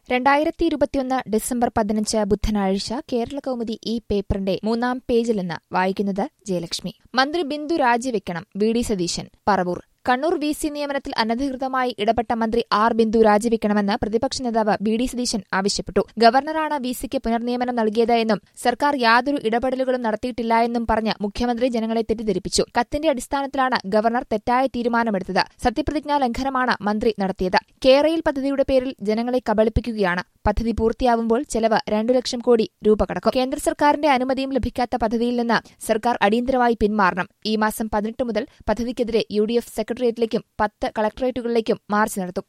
2021 December 15 ബുധനാഴ്ച കേരളകൗമുദി ഈ പേപ്പറിന്റെ 3-ാം പേജിൽ നിന്ന് വായിക്കുന്നത് ജയലക്ഷ്മി. മന്ത്രി ബിന്ദു രാജിവെക്കണം, വി.ഡി. സതീശൻ. പറവൂർ. കണ്ണൂർ വി.സി നിയമനത്തിൽ അനധികൃതമായി ഇടപെട്ട മന്ത്രി ആർ. ബിന്ദു രാജിവെക്കണമെന്ന് പ്രതിപക്ഷ നേതാവ് വി.ഡി. സതീശൻ ആവശ്യപ്പെട്ടു. ഗവർണറാണ് വി.സിക്ക് പുനർനിയമനം നൽകിയത് എന്നും സർക്കാർ യാതൊരു ഇടപെടലുകളും നടത്തിയിട്ടില്ല എന്നും പറഞ്ഞ് മുഖ്യമന്ത്രി ജനങ്ങളെ തെറ്റിദ്ധരിപ്പിച്ചു. കത്തിന്റെ അടിസ്ഥാനത്തിലാണ് ഗവർണർ തെറ്റായ തീരുമാനമെടുത്തത്. സത്യപ്രതിജ്ഞാ ലംഘനമാണ് മന്ത്രി നടത്തിയത്. കേരയിൽ പദ്ധതിയുടെ പേരിൽ ജനങ്ങളെ കബളിപ്പിക്കുകയാണ്. പദ്ധതി പൂർത്തിയാവുമ്പോൾ ചെലവ് 2 ലക്ഷം കോടി രൂപ കടക്കും. കേന്ദ്ര സർക്കാരിന്റെ അനുമതിയും ലഭിക്കാത്ത പദ്ധതിയിൽ നിന്ന് സർക്കാർ അടിയന്തരമായി പിന്മാറണം. ഈ മാസം 18 മുതൽ പദ്ധതിക്കെതിരെ യു.ഡി.എഫ് സെക്രട്ടേറിയറ്റിലേക്കും 10 കളക്ടറേറ്റുകളിലേക്കും മാർച്ച് നടത്തും.